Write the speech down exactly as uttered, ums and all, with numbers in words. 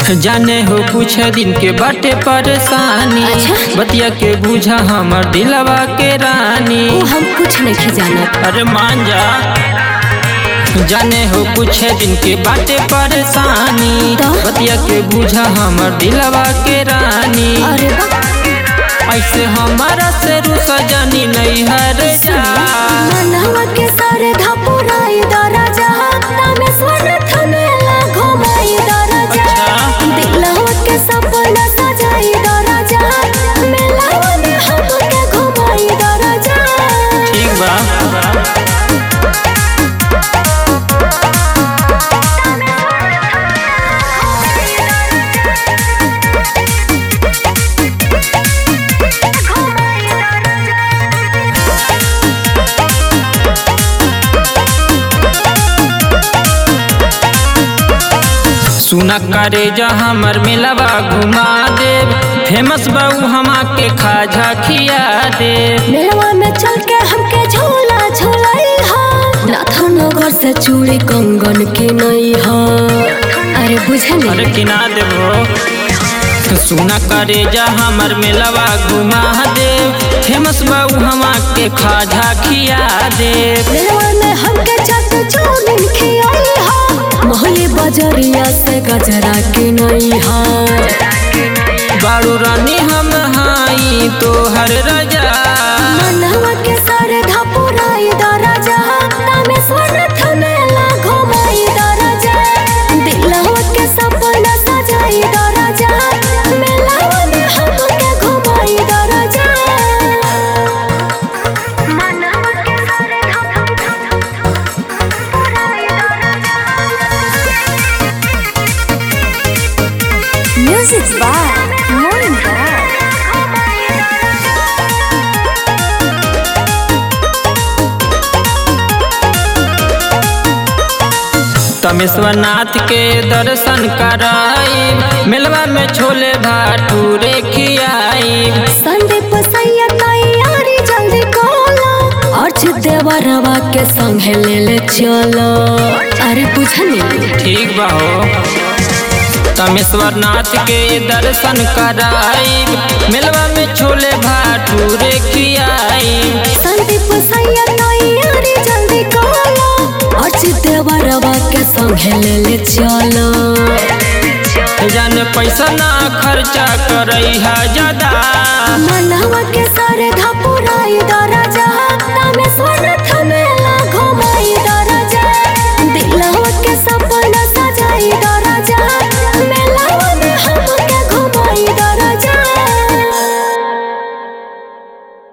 जाने हो कुछ दिन के बाटे परेशानी। अच्छा? बतिया के बुझा हमर दिलवा के रानी। ओ हम कुछ नहीं जानत। अरे मान जा, जाने हो कुछ दिन के बाटे परेशानी। तो? बतिया के बुझा हमर दिलवा के रानी। अरे बा ऐसे हमारा से रुसा जानी नहीं हर जा। मनवा के सारे धपुराई दराजा नामे स्वर्ण थमेला घुमाई दराजा। अच्छा? दिलवा के सपना सजाई दराजा मेलावा में हमके घुमाई दराजा। ठीक बा, सुना करे जा हमर मिलवा घुमा दे। फेमस बाऊ हमा के खाजा खिया दे। मेलवा में चल के हमके झूला झूलाई हा। नाथन घर से चूड़ी कंगन की नहीं हा। अरे बुझली अरे किना देबो। सुना करे जा हमर मिलवा घुमा दे। फेमस बाऊ हमा के खाजा खिया दे। मेलवा में हमके चट चौमिन खियाई हा। मोहली बजरिया से गजरा की नहीं हा। बारू रानी हम हाई तो हर रजा। मनवा के सारे धपुराई दराजा नामे स्वर्ण थमेला घुमाई दराजा। दिलवा के सपना सजाई दराजा मेलावा में हमके घुमाई दराजा। मनवा के सारे धपुराई दराजा। म्यूजिक बाय मोइन तमेश्वर नाथ के दर्शन कराई। मिलवा में छोले भाटूरे खियाई। संदीप सैया तैयारी जल्दी करो। अर्ज देवरवा के संग ले ले चलो। अरे बुझनी ठीक बा हो। तमेश्वर नाथ के दर्शन कराई। मिलवा में छोले भाटूरे खियाई। संदीप सैया तैयारी जल्दी करो। अर्ज देवरवा के संग ले ले चलो। जाने पैसा ना खर्चा करई है ज्यादा। मनवा के सारे धपुराई